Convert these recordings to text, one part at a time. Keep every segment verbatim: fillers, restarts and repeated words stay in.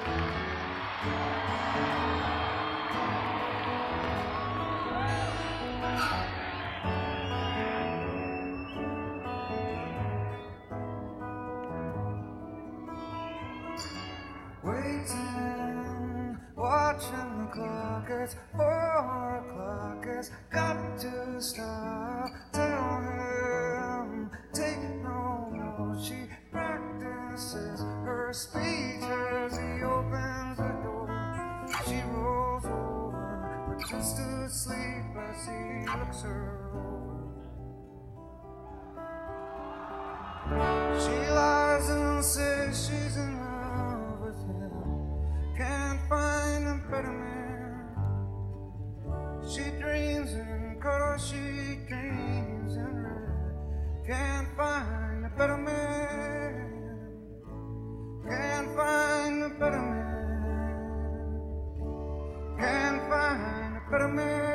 Waiting, watching the clock, it's four o'clock, it's got to stop. Tell him, take no more. She practices her speech as he opens the door. She rolls over, pretends to sleep as he looks her over. She lies and says she's in love with him, can't find a better man. She dreams in color, she dreams in red, can't find a better man, can't find a better man, can't find a better man.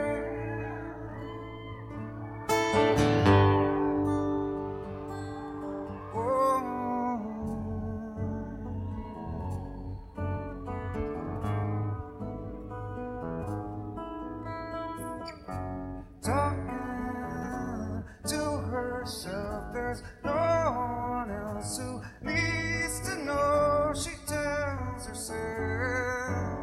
Talking to herself, there's no one else who needs to know. She tells herself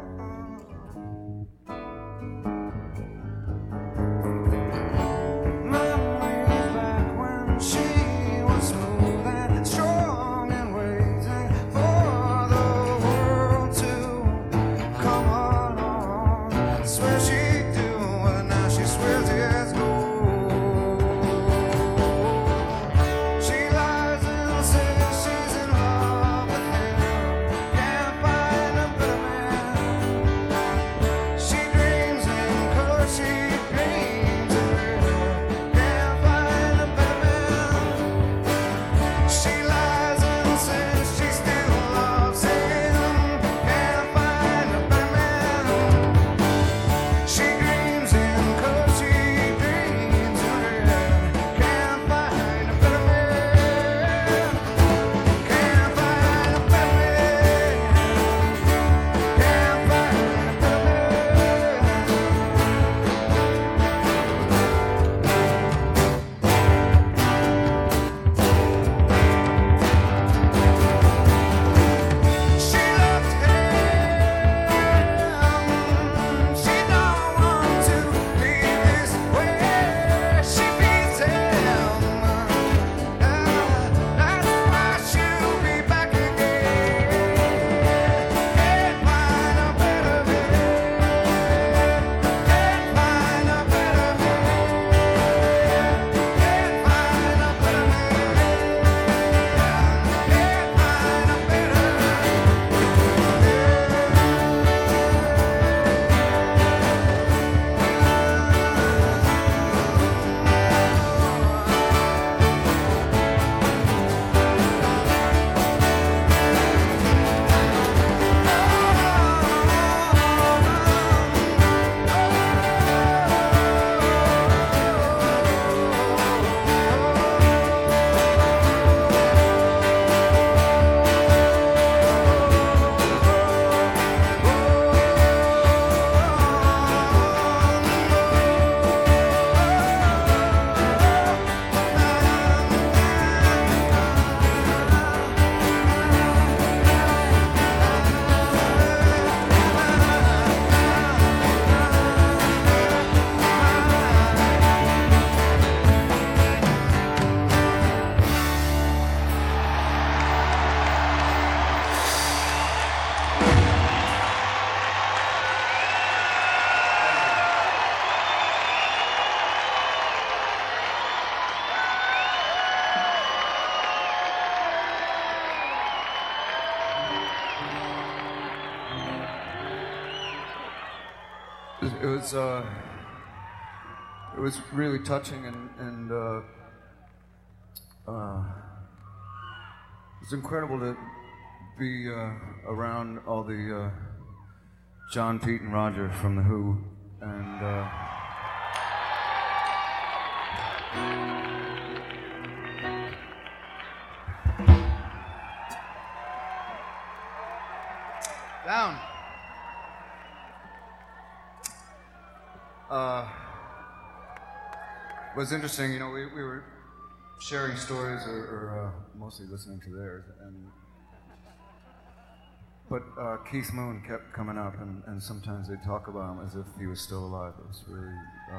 memories back when she was smooth and strong and waiting for the world to come along. Swear she'd do, and now she swears it's gold. She lies and says she's in love with him, can't find a better man. She dreams in color, she dreams in red, can't find a better man. She lies and says she still loves him, can't find a better man. She dreams in color, she dreams in red, can't find a better man, can't find a better man, can't find a better man. She loves him, she don't want to be this way. She feeds him, that's why she'll be back again. Can't find a better man, can't find a better man, can't find a better man, can't find a better It was uh, it was really touching, and and uh, uh, it's incredible to be uh, around all the uh, John, Pete, and Roger from the Who, and uh, Down. Uh, it was interesting, you know, we, we were sharing stories or, or uh, mostly listening to theirs, and but uh, Keith Moon kept coming up, and, and sometimes they'd talk about him as if he was still alive. It was really...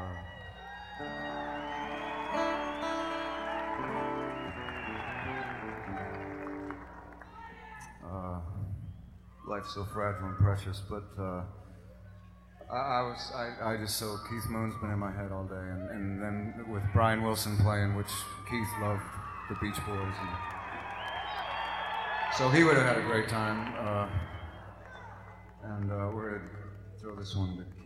Uh, uh, life's so fragile and precious, but uh, I, I was I, I just so Keith Moon's been in my head all day, and, and then with Brian Wilson playing, which Keith loved the Beach Boys, and so he would have had a great time. Uh, and uh, we're gonna throw this one to